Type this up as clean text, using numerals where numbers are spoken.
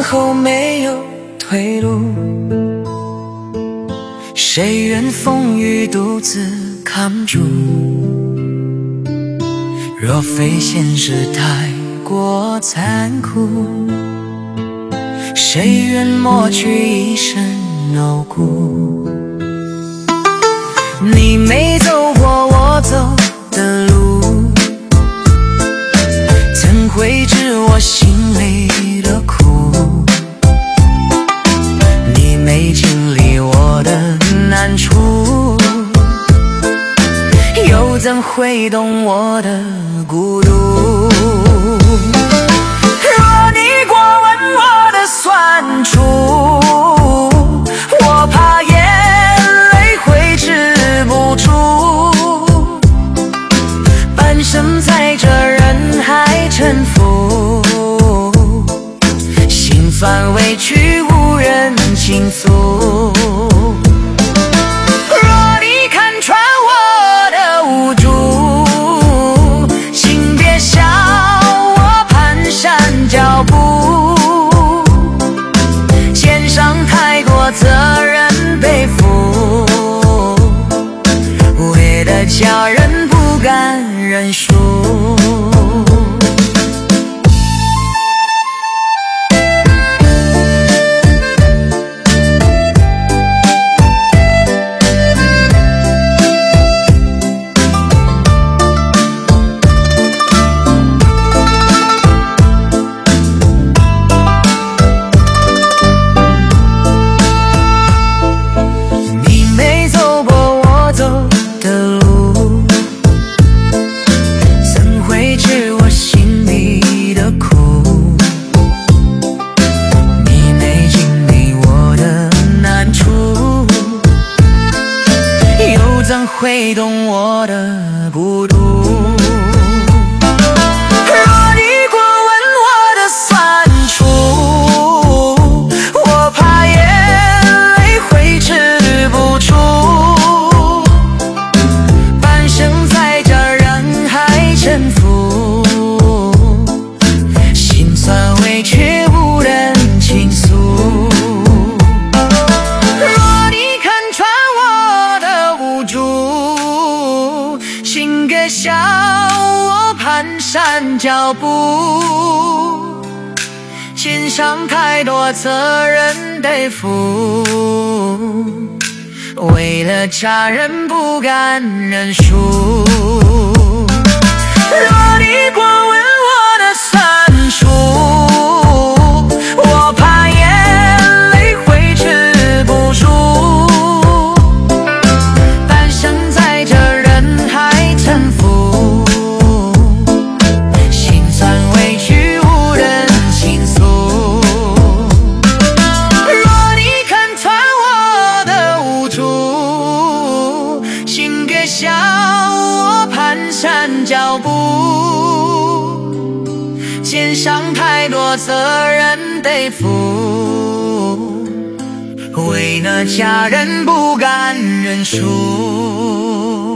后没有退路，谁愿风雨独自扛住？若非现实太过残酷，谁愿抹去一身傲骨？你没走过我走的路，怎会知我心里的苦？你没经历我的难处，又怎会懂我的孤独？若你过问我的酸楚，我怕眼泪会止不住。半生在这人海沉浮，心烦委屈无人倾诉。脚步，肩上太多责任背负，为了家人不敢认输。怎会懂我的孤独？若你过问我的酸楚，我怕眼泪会止不住。半生在这人海沉浮，心酸委屈无人倾诉。请给笑我蹒跚脚步，肩上太多责任得负，为了家人不敢认输。若你过问我的酸楚，我怕眼泪会止不住。脚步，肩上太多责任得负，为了家人不敢认输。